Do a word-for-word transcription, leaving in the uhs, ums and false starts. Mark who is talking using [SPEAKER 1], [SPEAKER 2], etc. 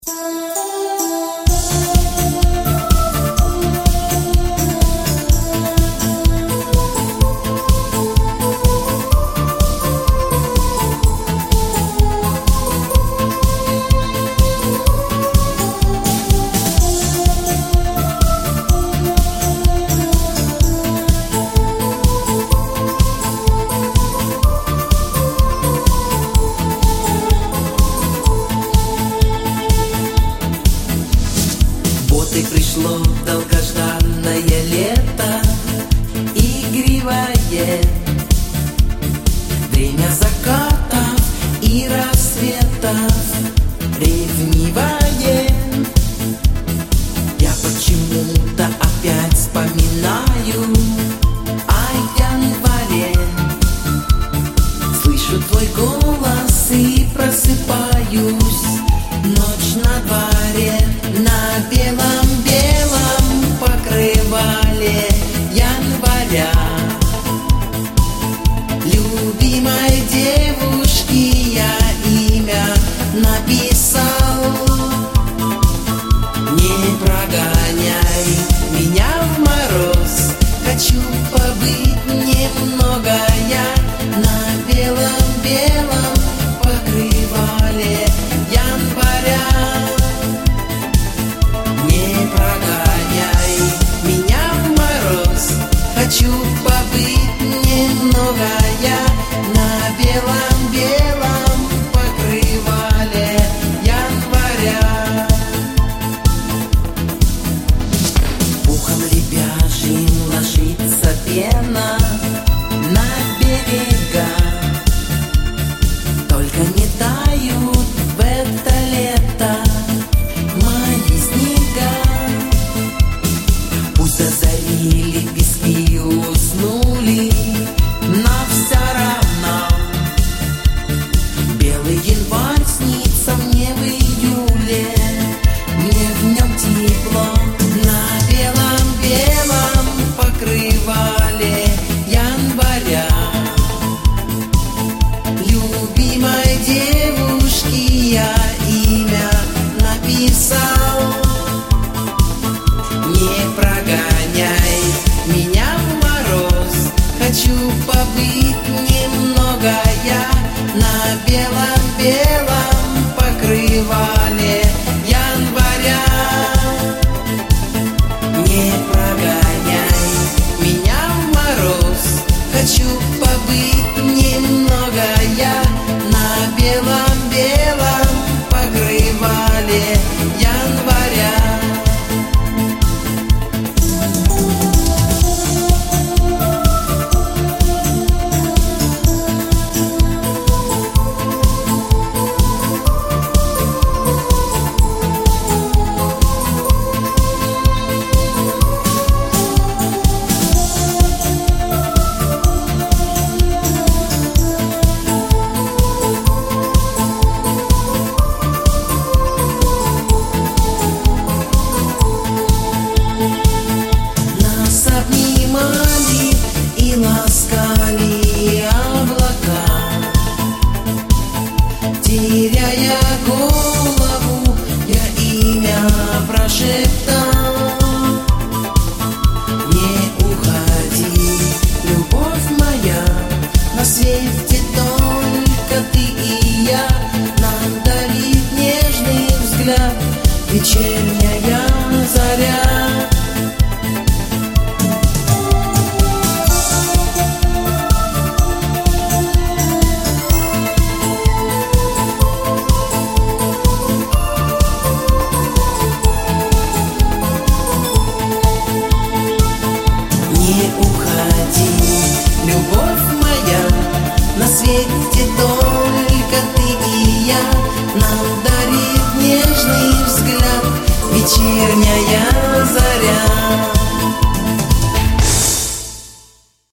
[SPEAKER 1] Вот и пришло долгожданное лето, игривое, время закатов и рассветов, ревнивое. Я почему-то опять вспоминаю о январе, слышу твой голос и просыпаюсь. Ночь на дворе, на белом-белом покрывале января. Любимой девушке я имя написал. Не прогоняй меня в мороз, хочу побыть немного я на белом-белом покрывале января. Не прогоняй меня в мороз, хочу побыть немного я на белом-белом покрывале января. Пухом ребяжьим ложится пена на берега, только не тают в это лето мои снега. Пусть до зари лепестки уснули, но все равно белый январь снится мне в июле. Мне в нем тепло на белом-белом покрывале января. Любимой девушке я имя написал. Не прогоняй меня в мороз, хочу побыть немного я на белом-белом покрывале января. Не прогоняй меня в мороз, хочу побыть немного я на белом-белом покрывале января. Нас обнимали и ласкали облака, теряя голову, я имя прошептал. Не уходи, любовь моя, на свете только ты и я. Нам дарит нежный взгляд вечерняя заря. Не уходи, любовь моя, на свете только ты и я. Нам